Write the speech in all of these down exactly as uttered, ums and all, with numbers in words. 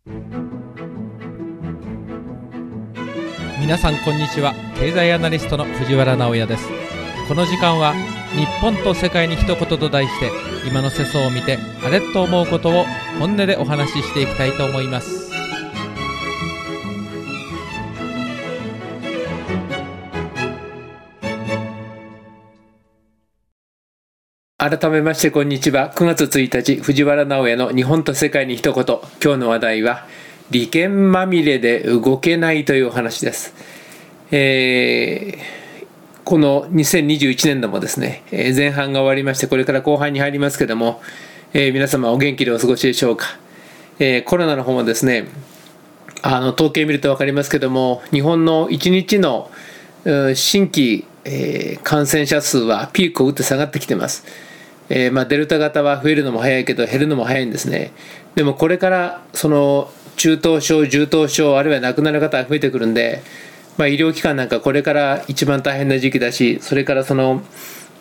皆さんこんにちは。経済アナリストの藤原直也です。この時間は日本と世界に一言と題して、今の世相を見てあれっと思うことを本音でお話ししていきたいと思います。 改めましてこんにちは。くがつついたち、藤原直也の日本と世界に一言。今日の話題は利権まみれで動けないというお話です。えー、このにせんにじゅういちねん度もですね、えー、前半が終わりまして、これから後半に入りますけども、えー、皆様お元気でお過ごしでしょうか。えー、コロナの方もですね、あの統計見ると分かりますけども、日本のいちにちの新規、えー、感染者数はピークを打って下がってきてます。えーまあ、デルタ型は増えるのも早いけど減るのも早いんですね。でもこれからその中等症、重等症、あるいは亡くなる方が増えてくるんで、まあ、医療機関なんかこれから一番大変な時期だし、それからその、うん、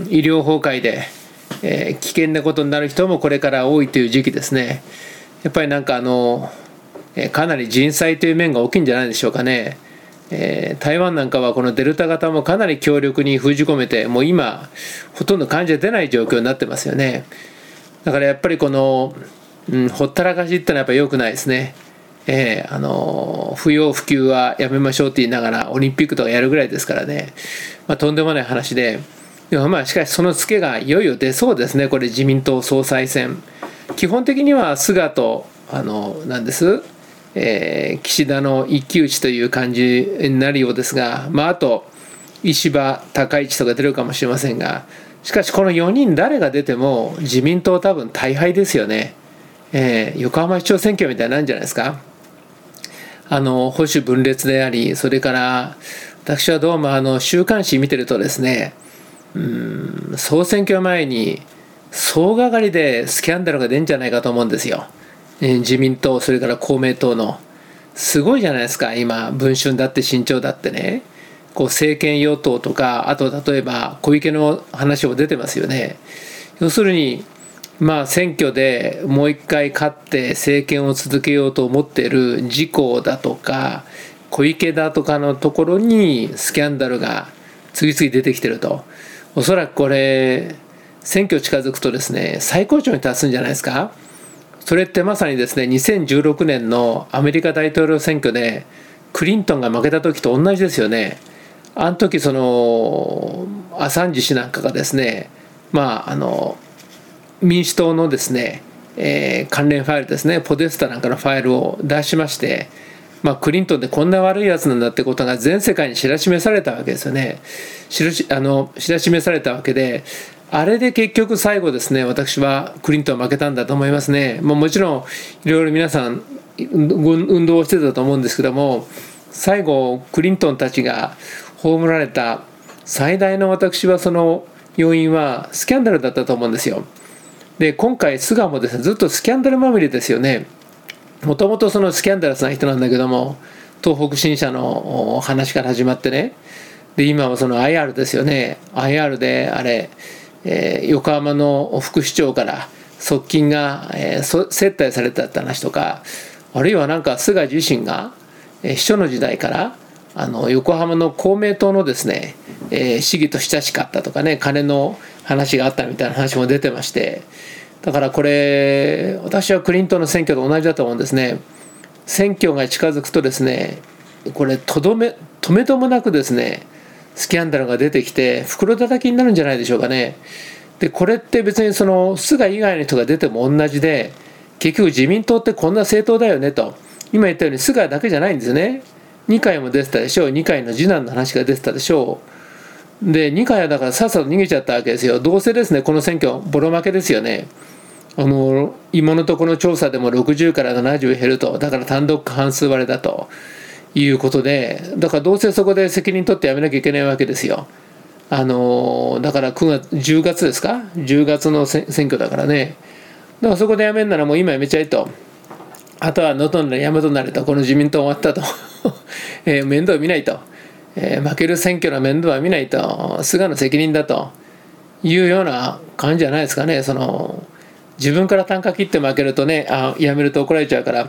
医療崩壊で、えー、危険なことになる人もこれから多いという時期ですね。やっぱりなんかあの、えー、かなり人災という面が大きいんじゃないでしょうかね。えー、台湾なんかはこのデルタ型もかなり強力に封じ込めて、もう今ほとんど患者出ない状況になってますよね。だからやっぱりこの、うん、ほったらかしってのはやっぱり良くないですね。えー、あの不要不急はやめましょうって言いながらオリンピックとかやるぐらいですからね、まあ、とんでもない話で、でもまあしかしそのツケがいよいよ出そうですね。これ自民党総裁選、基本的には菅とあのなんですえー、岸田の一騎打ちという感じになるようですが、まあ、あと石破高市とか出るかもしれませんが、しかしこのよにん誰が出ても自民党多分大敗ですよね。えー、横浜市長選挙みたいなんじゃないですか。あの保守分裂であり、それから私はどうもあの週刊誌見てるとですね、うーん総選挙前に総がかりでスキャンダルが出るんじゃないかと思うんですよ。自民党、それから公明党のすごいじゃないですか。今文春だって新潮だってね、こう政権与党とか、あと例えば小池の話も出てますよね。要するにまあ選挙でもう一回勝って政権を続けようと思っている自公だとか小池だとかのところにスキャンダルが次々出てきてると、おそらくこれ選挙近づくとですね、最高潮に達すんじゃないですか。それってまさにですね、にせんじゅうろくねんのアメリカ大統領選挙でクリントンが負けた時と同じですよね。あの時そのアサンジ氏なんかがですね、まああの民主党のですね、えー、関連ファイルですね、ポデスタなんかのファイルを出しまして、まあ、クリントンってこんな悪いやつなんだってことが全世界に知らしめされたわけですよね。知らしあの知らしめされたわけで、あれで結局最後ですね、私はクリントン負けたんだと思いますね。もうもちろんいろいろ皆さん運動をしてたと思うんですけども、最後クリントンたちが葬られた最大の私はその要因はスキャンダルだったと思うんですよ。で今回菅もですね、ずっとスキャンダルまみれですよね。もともとそのスキャンダラスな人なんだけども、東北新社の話から始まってね、で今はその アイアール ですよね。 アイアール であれ、えー、横浜の副市長から側近が、えー、接待されたって話とか、あるいはなんか菅自身が、えー、秘書の時代からあの横浜の公明党のですね、えー、市議と親しかったとかね、金の話があったみたいな話も出てまして、だからこれ私はクリントンの選挙と同じだと思うんですね。選挙が近づくとですね、これとどめとめどもなくですね、スキャンダルが出てきて袋叩きになるんじゃないでしょうかね。でこれって別にその菅以外の人が出ても同じで、結局自民党ってこんな政党だよねと。今言ったように菅だけじゃないんですね。二階も出てたでしょう。二階の次男の話が出てたでしょう。で二階はだからさっさと逃げちゃったわけですよ。どうせですね、この選挙ボロ負けですよね。あの今のところの調査でもろくじゅうからななじゅう減ると。だから単独過半数割れだということで、だからどうせそこで責任取ってやめなきゃいけないわけですよ。あのだからくがつじゅうがつですか、じゅうがつの選挙だからね。だからそこでやめんならもう今やめちゃえと、あとは能登なら山となれと、この自民党終わったと、えー、面倒見ないと、えー、負ける選挙の面倒は見ないと、菅の責任だというような感じじゃないですかね。その自分から単価切って負けるとね、あやめると怒られちゃうから、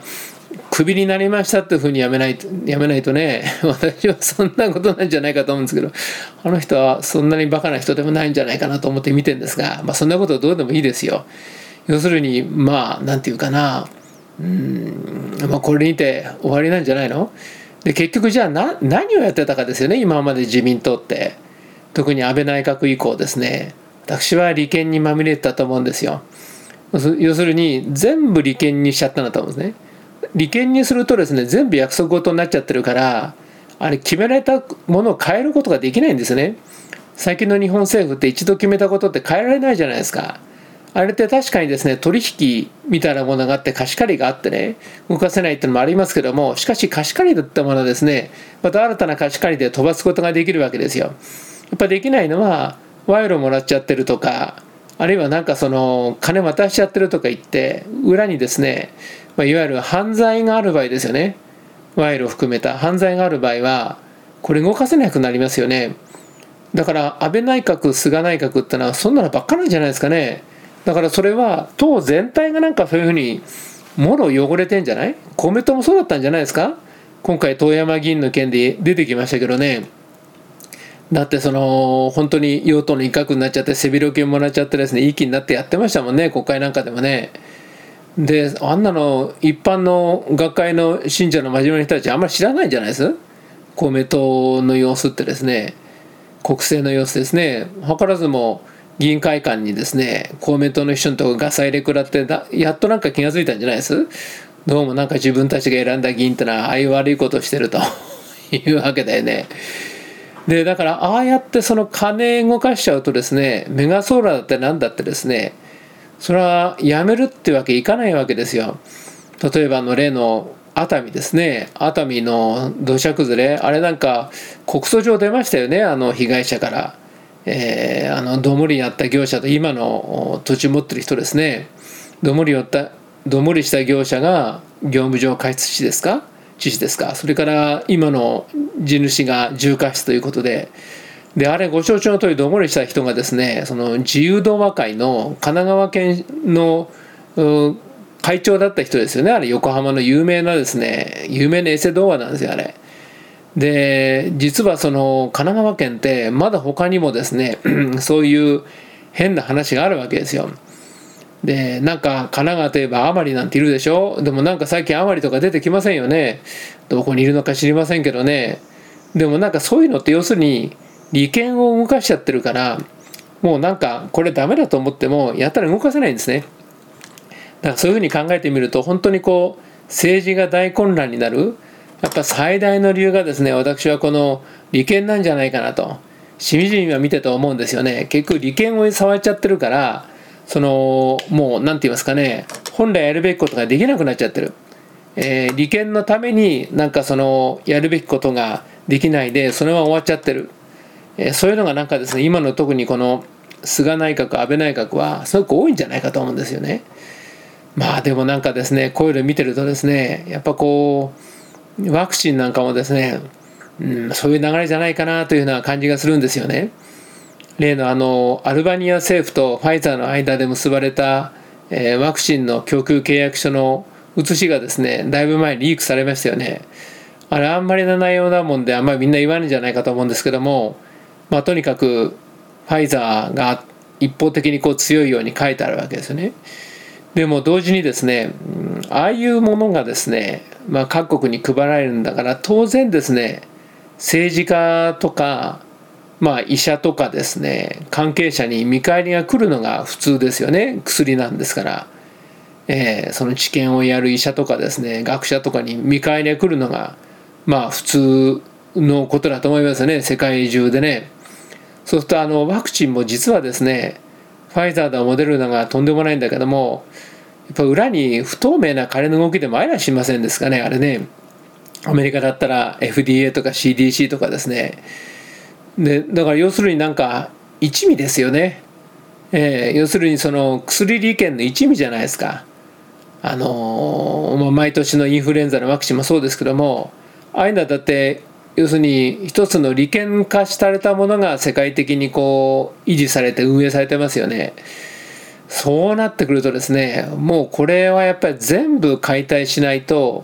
クビになりましたっていうふうにやめないとやめないとね、私はそんなことなんじゃないかと思うんですけど、あの人はそんなにバカな人でもないんじゃないかなと思って見てるんですが、まあそんなことどうでもいいですよ。要するにまあなんていうかな、うーん、まあこれにて終わりなんじゃないの。で結局じゃあな何をやってたかですよね、今まで自民党って。特に安倍内閣以降ですね、私は利権にまみれてたと思うんですよ。要するに全部利権にしちゃったんだと思うんですね。利権にするとですね、全部約束事になっちゃってるから、あれ決められたものを変えることができないんですね。最近の日本政府って一度決めたことって変えられないじゃないですか。あれって確かにですね、取引みたいなものがあって貸し借りがあってね、動かせないっていうのもありますけども、しかし貸し借りだったものはですね、また新たな貸し借りで飛ばすことができるわけですよ。やっぱできないのは賄賂もらっちゃってるとか、あるいはなんかその金渡しちゃってるとか言って裏にですね、まあ、いわゆる犯罪がある場合ですよね。賄賂を含めた犯罪がある場合はこれ動かせなくなりますよね。だから安倍内閣菅内閣ってのはそんなのばっかなんじゃないですかね。だからそれは党全体がなんかそういうふうにもろ汚れてんじゃない。公明党もそうだったんじゃないですか。今回遠山議員の件で出てきましたけどね。だってその本当に用途の一角になっちゃって背広金もらっちゃってですね、いい気になってやってましたもんね、国会なんかでもね。であんなの一般の学会の信者の真面目な人たちあんまり知らないんじゃないです。公明党の様子ってですね、国政の様子ですね。図らずも議員会館にですね、公明党の人のとこガサ入れ食らってだやっとなんか気が付いたんじゃないです。どうもなんか自分たちが選んだ議員ってのはああいう悪いことをしてるというわけだよね。でだからああやってその金動かしちゃうとですね、メガソーラーだってなんだってですね、それはやめるってわけいかないわけですよ。例えばあの例の熱海ですね、熱海の土砂崩れ、あれなんか告訴状出ましたよね、あの被害者から。えー、あのどもりやった業者と今の土地持ってる人ですね、どもりやったどもりした業者が業務上過失致死ですか致死ですか、それから今の地主が重過失ということで、であれご承知の通りどもりした人がですね、その自由動和会の神奈川県の会長だった人ですよね。あれ横浜の有名なですね、有名なエセ童話なんですよあれ。で実はその神奈川県ってまだ他にもですねそういう変な話があるわけですよ。でなんか神奈川といえば甘利なんているでしょ。でもなんか最近甘利とか出てきませんよね。どこにいるのか知りませんけどね。でもなんかそういうのって要するに利権を動かしちゃってるから、もうなんかこれダメだと思ってもやったら動かせないんですね。だからそういうふうに考えてみると本当にこう政治が大混乱になるやっぱ最大の理由がですね、私はこの利権なんじゃないかなとしみじみは見てと思うんですよね。結局利権を触っちゃってるから、そのもう何て言いますかね、本来やるべきことができなくなっちゃってる、えー、利権のためになんかそのやるべきことができないでそのまま終わっちゃってる、えー、そういうのがなんかですね、今の特にこの菅内閣安倍内閣はすごく多いんじゃないかと思うんですよね。まあでもなんかですね、こういうの見てるとですね、やっぱこうワクチンなんかもですね、うん、そういう流れじゃないかなというような感じがするんですよね。例のあのアルバニア政府とファイザーの間で結ばれた、えー、ワクチンの供給契約書の写しがですね、だいぶ前にリークされましたよね。あれあんまりな内容なもんであんまりみんな言わないんじゃないかと思うんですけども、まあとにかくファイザーが一方的にこう強いように書いてあるわけですよね。でも同時にですね、ああいうものがですね、まあ、各国に配られるんだから当然ですね、政治家とか、まあ、医者とかですね、関係者に見返りが来るのが普通ですよね。薬なんですから、えー、その治験をやる医者とかですね、学者とかに見返りが来るのがまあ普通のことだと思いますよね、世界中でね。そうするとあのワクチンも実はですね、ファイザーだモデルナがとんでもないんだけども、やっぱ裏に不透明な金の動きでもありゃしませんですかね、あれね。アメリカだったら エフディーエー とか シーディーシー とかですね。でだから要するになんか一味ですよね。えー、要するにその薬利権の一味じゃないですか。あのーまあ、毎年のインフルエンザのワクチンもそうですけども、ああいうのはだって要するに一つの利権化されたものが世界的にこう維持されて運営されてますよね。そうなってくるとですね、もうこれはやっぱり全部解体しないと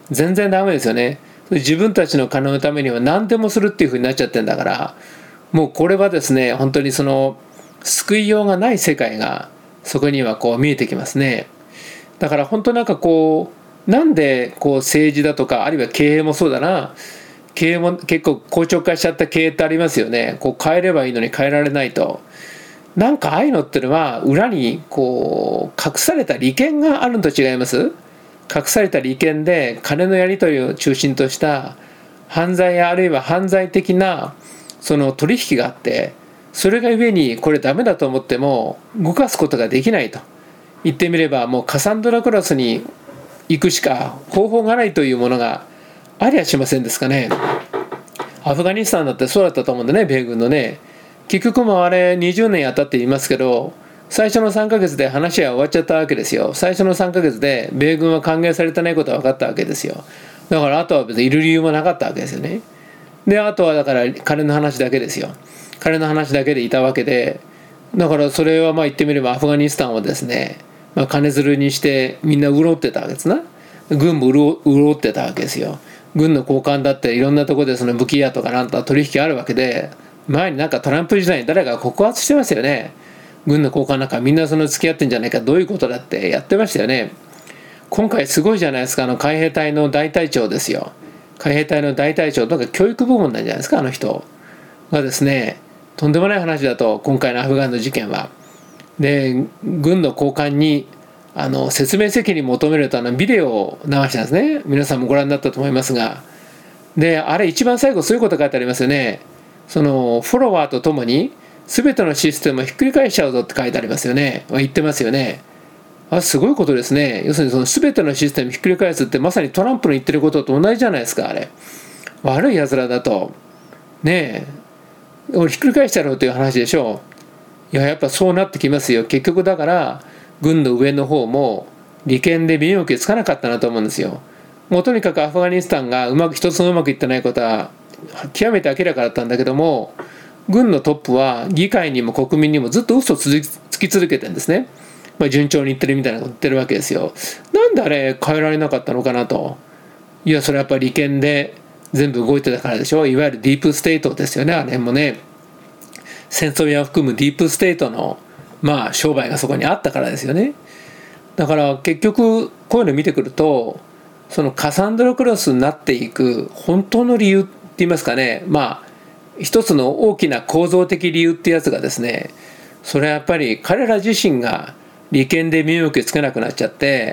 全然ダメですよね。自分たちの金のためには何でもするっていう風になっちゃってんだから、もうこれはですね、本当にその救いようがない世界がそこにはこう見えてきますね。だから本当なんかこう、なんでこう政治だとか、あるいは経営もそうだな、経営も結構硬直化しちゃった経営ってありますよね。こう変えればいいのに変えられないと。なんかああいうのってのは裏にこう隠された利権があるのと違います？隠された利権で金のやり取りを中心とした犯罪やあるいは犯罪的なその取引があって、それがゆえにこれダメだと思っても動かすことができないと言ってみれば、もうカサンドラクロスに行くしか方法がないというものがありゃしませんですかね。アフガニスタンだってそうだったと思うんでね、米軍のね。結局もあれにじゅうねんやったって言いますけど、最初のさんかげつで話は終わっちゃったわけですよ。最初のさんかげつで米軍は歓迎されてないことは分かったわけですよ。だからあとは別にいる理由もなかったわけですよね。であとはだから金の話だけですよ。金の話だけでいたわけで、だからそれはまあ言ってみればアフガニスタンをですね、まあ、金づるにしてみんな潤ってたわけですな。軍も潤ってたわけですよ。軍の交換だっていろんなところでその武器屋とかなんと取引あるわけで、前になんかトランプ時代に誰かが告発してますよね。軍の交換なんかみんなその付き合ってんじゃないか、どういうことだってやってましたよね。今回すごいじゃないですか、あの海兵隊の大隊長ですよ。海兵隊の大隊長とか教育部門なんじゃないですか、あの人がですね、とんでもない話だと、今回のアフガンの事件は。で軍の交換にあの説明責任求めるとあのビデオを流したんですね。皆さんもご覧になったと思いますが、であれ一番最後そういうこと書いてありますよね。そのフォロワーとともに全てのシステムをひっくり返しちゃうぞって書いてありますよね。言ってますよね。あ、すごいことですね。要するにその全てのシステムをひっくり返すってまさにトランプの言ってることと同じじゃないですか。あれ悪いやつらだとねえ、俺ひっくり返しちゃろうという話でしょう。いややっぱそうなってきますよ。結局だから軍の上の方も利権で身動きつかなかったなと思うんですよ。もうとにかくアフガニスタンがうまく一つもうまくいってないことは極めて明らかだったんだけども、軍のトップは議会にも国民にもずっと嘘をつき続けてるんですね。まあ、順調にいってるみたいなこと言ってるわけですよ。なんであれ変えられなかったのかなと。いやそれはやっぱり利権で全部動いてたからでしょ。いわゆるディープステートですよね。あれもね、戦争や含むディープステートのまあ商売がそこにあったからですよね。だから結局こういうの見てくると、そのカサンドラクロスになっていく本当の理由って言いますかね、まあ一つの大きな構造的理由ってやつがですね、それはやっぱり彼ら自身が利権で身動きつけなくなっちゃって、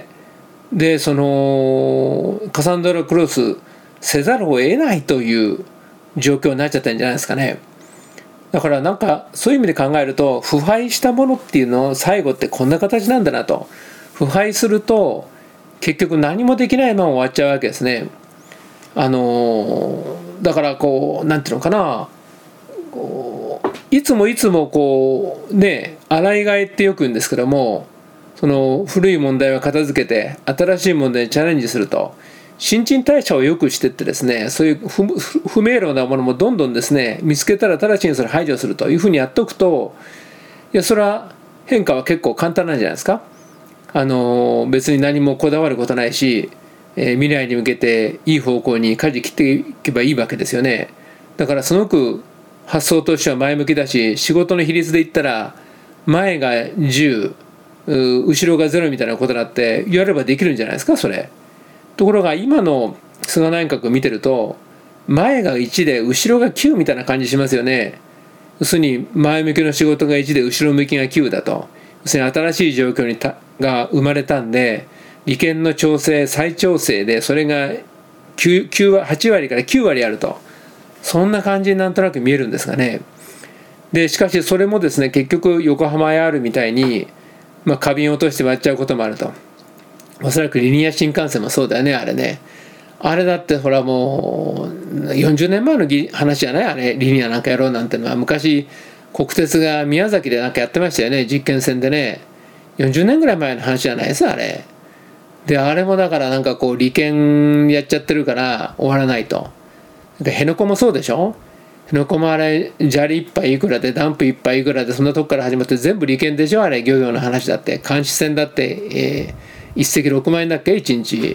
でそのカサンドラクロスせざるを得ないという状況になっちゃったんじゃないですかね。だからなんかそういう意味で考えると、腐敗したものっていうの最後ってこんな形なんだなと。腐敗すると結局何もできないまま終わっちゃうわけですね。あのだからこうなんていうのかな、こういつもいつもこうね、洗い替えってよく言うんですけども、その古い問題は片付けて新しい問題にチャレンジすると、新陳代謝を良くしてってですね、そういう不、不明瞭なものもどんどんですね見つけたら直ちにそれ排除するというふうにやっておくと、いやそれは変化は結構簡単なんじゃないですか。あの別に何もこだわることないし、えー、未来に向けていい方向に舵切っていけばいいわけですよね。だからすごく発想としては前向きだし、仕事の比率で言ったら前がじゅう後ろがゼロみたいなことだってやればできるんじゃないですか、それ。ところが今の菅内閣見てると、前がいちで後ろがきゅうみたいな感じしますよね。要するに前向きの仕事がいちで後ろ向きがきゅうだと。要するに新しい状況にたが生まれたんで、利権の調整再調整でそれが 9, 9はち割からきゅう割あると、そんな感じになんとなく見えるんですがね。でしかしそれもですね、結局横浜やあるみたいに、まあ、花瓶を落として割っちゃうこともあると。おそらくリニア新幹線もそうだよね、あれね。あれだってほらもうよんじゅうねんまえの話じゃない、あれリニアなんかやろうなんてのは。昔国鉄が宮崎でなんかやってましたよね、実験線でね。よんじゅうねんぐらい前の話じゃないですあれで。あれもだからなんかこう利権やっちゃってるから終わらないと。で辺野古もそうでしょ。辺野古もあれ砂利いっぱいいくらでダンプいっぱいいくらで、そんなとこから始まって全部利権でしょ、あれ。漁業の話だって監視船だって、えー、一隻ろくまん円だっけいちにち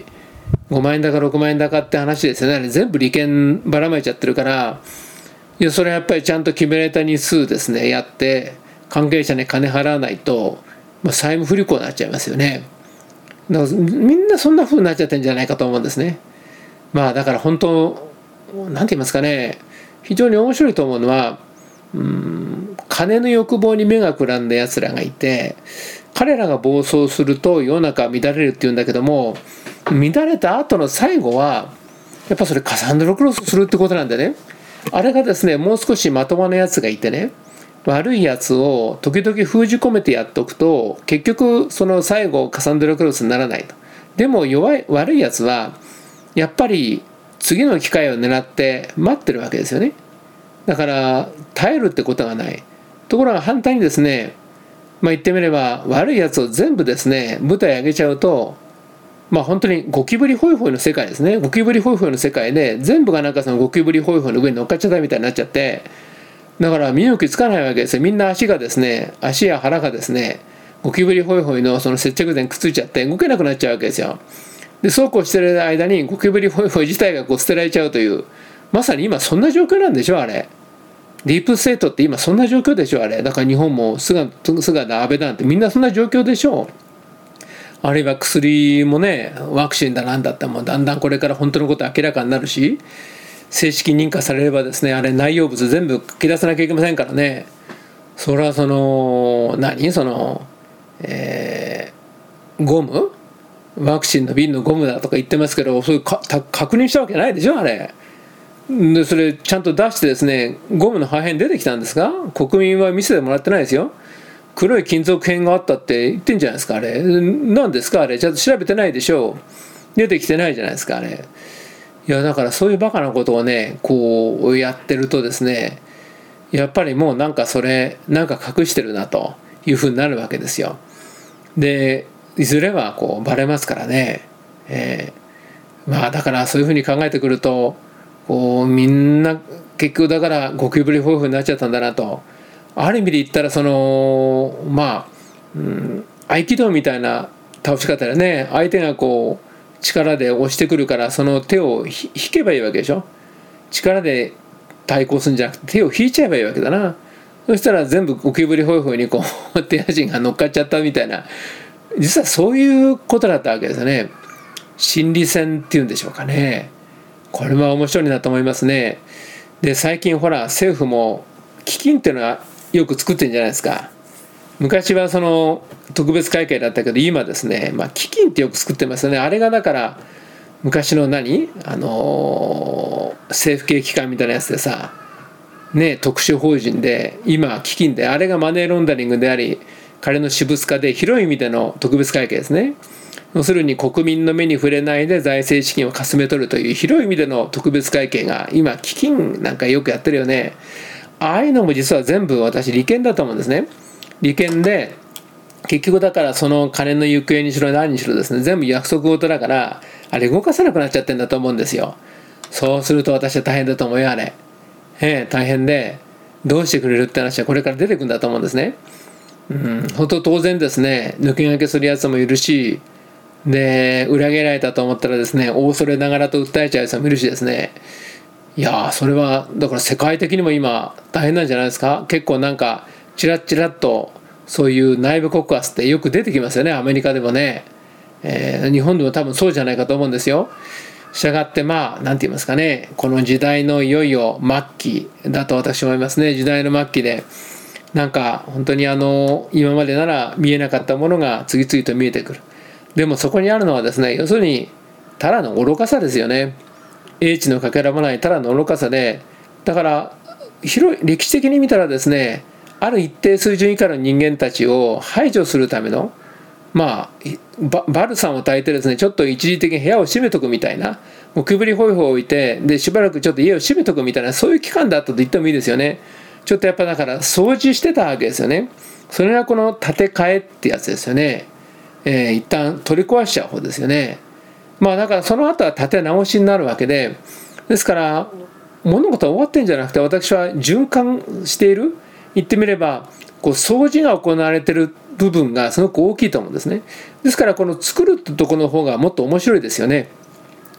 ごまん円だかろくまん円だかって話ですよね。あれ全部利権ばらまいちゃってるから、いやそれはやっぱりちゃんと決められた日数ですねやって関係者に金払わないと、まあ、債務不履行になっちゃいますよね。だからみんなそんな風になっちゃってるんじゃないかと思うんですね。まあだから本当なんて言いますかね、非常に面白いと思うのは、うーん金の欲望に目がくらんだやつらがいて、彼らが暴走すると世の中は乱れるっていうんだけども、乱れた後の最後はやっぱそれカサンドラクロスするってことなんでね。あれがですねもう少しまともなやつがいてね、悪いやつを時々封じ込めてやっておくと結局その最後カサンドラクロスにならないと。でも弱い悪いやつはやっぱり次の機会を狙って待ってるわけですよね。だから耐えるってことがない。ところが反対にですね、まあ言ってみれば悪いやつを全部ですね舞台上げちゃうと、まあ本当にゴキブリホイホイの世界ですね。ゴキブリホイホイの世界で全部がなんかそのゴキブリホイホイの上に乗っかっちゃったみたいになっちゃって、だから身動きつかないわけですよ。みんな足がですね足や腹がですねゴキブリホイホイのその接着剤にくっついちゃって動けなくなっちゃうわけですよ。でそうこうしてる間にゴキブリホイホイ自体がこう捨てられちゃうという、まさに今そんな状況なんでしょあれ。ディープステートって今そんな状況でしょあれ。だから日本も菅菅田安倍なんてみんなそんな状況でしょう。あるいは薬もねワクチンだなんだってもうだんだんこれから本当のこと明らかになるし、正式認可されればですねあれ内容物全部書き出さなきゃいけませんからね。それはその何その、えー、ゴムワクチンの瓶のゴムだとか言ってますけど、それか確認したわけないでしょあれ。でそれちゃんと出してですねゴムの破片出てきたんですか。国民は見せてもらってないですよ。黒い金属片があったって言ってんじゃないですかあれ。何ですかあれ。ちゃんと調べてないでしょう。出てきてないじゃないですかあれ。いやだからそういうバカなことをねこうやってるとですね、やっぱりもうなんかそれなんか隠してるなというふうになるわけですよ。でいずれはこうバレますからね、えー、まあだからそういうふうに考えてくるとこうみんな結局だからゴキブリホイホイになっちゃったんだなと。ある意味で言ったらそのまあ、うん、合気道みたいな倒し方でね、相手がこう力で押してくるからその手を引けばいいわけでしょ。力で対抗するんじゃなくて手を引いちゃえばいいわけだな。そしたら全部ゴキブリホイホイにこう手足が乗っかっちゃったみたいな、実はそういうことだったわけですよね。心理戦っていうんでしょうかね。これは面白いなと思いますね。で最近ほら政府も基金っていうのはよく作ってるんじゃないですか。昔はその特別会計だったけど今ですね、まあ、基金ってよく作ってますよね。あれがだから昔の何あのー、政府系機関みたいなやつでさね、特殊法人で今基金で、あれがマネーロンダリングであり彼の私物化で広い意味での特別会計ですね。要するに国民の目に触れないで財政資金をかすめ取るという広い意味での特別会計が今基金なんかよくやってるよね。ああいうのも実は全部私利権だと思うんですね。利権で結局だからその金の行方にしろ何にしろですね全部約束事だから、あれ動かせなくなっちゃってんだと思うんですよ。そうすると私は大変だと思うよあれ。ええ大変でどうしてくれるって話はこれから出てくるんだと思うんですね。うん、本当当然ですね抜け駆けするやつもいるし、で裏切られたと思ったらですね大それながらと訴えちゃうやつもいるしですね。いやそれはだから世界的にも今大変なんじゃないですか。結構なんかチラッチラッとそういう内部告発ってよく出てきますよね。アメリカでもね、えー、日本でも多分そうじゃないかと思うんですよ。したがってまあ何て言いますかね、この時代のいよいよ末期だと私は思いますね。時代の末期でなんか本当にあの今までなら見えなかったものが次々と見えてくる。でもそこにあるのはですね、要するにただの愚かさですよね。英知のかけらもないただの愚かさで、だから広い歴史的に見たらですね、ある一定水準以下の人間たちを排除するためのまあバ、バルサンを焚いてですねちょっと一時的に部屋を閉めとくみたいな、ゴキブリホイホイを置いてでしばらくちょっと家を閉めとくみたいな、そういう期間だったと言ってもいいですよね。ちょっとやっぱだから掃除してたわけですよね。それがこの建て替えってやつですよね。えー、一旦取り壊しちゃう方ですよね。まあだからその後は建て直しになるわけで、ですから物事は終わってんじゃなくて私は循環している、言ってみればこう掃除が行われている部分がすごく大きいと思うんですね。ですからこの作るってところの方がもっと面白いですよね。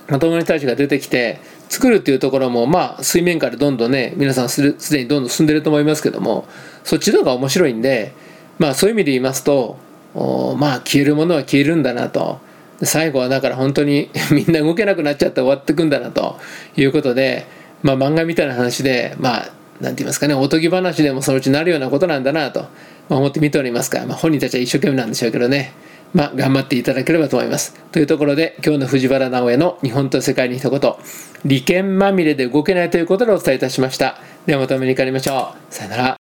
まともにたちが出てきて作るっていうところも、まあ水面下でどんどんね皆さんすでにどんどん進んでると思いますけども、そっちの方が面白いんで、まあそういう意味で言いますと、まあ消えるものは消えるんだなと、最後はだから本当にみんな動けなくなっちゃって終わってくんだなということで、まあ漫画みたいな話で、まあなんて言いますかね、おとぎ話でもそのうちなるようなことなんだなと思って見ておりますから、まあ、本人たちは一生懸命なんでしょうけどね、まあ頑張っていただければと思います。というところで今日の藤原直哉の日本と世界に一言、利権まみれで動けないということでお伝えいたしました。ではまたお目にかかりましょう。さよなら。